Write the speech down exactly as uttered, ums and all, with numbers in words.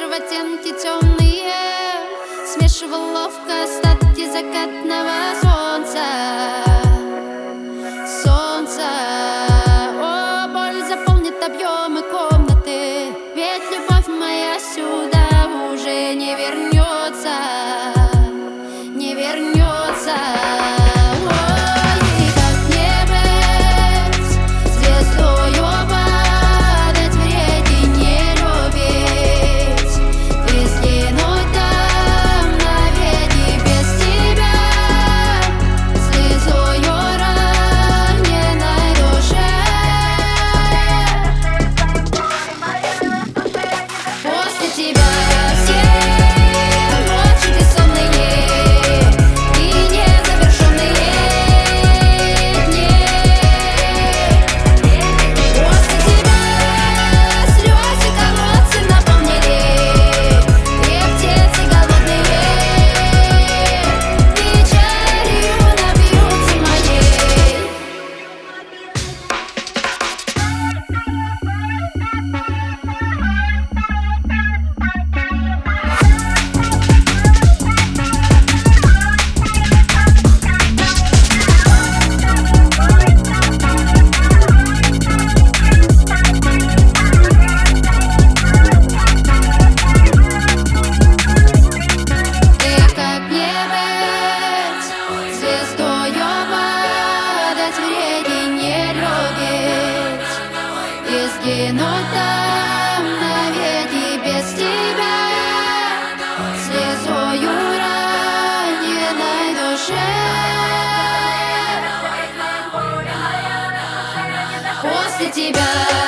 ветер в оттенки темные смешивал ловко остатки закатного солнца. Солнце, о, боль заполнит объемы комнаты, ведь любовь моя сюда уже не вернется, не вернется. Гинуть там навеки без тебя, слезою раненой душе. После тебя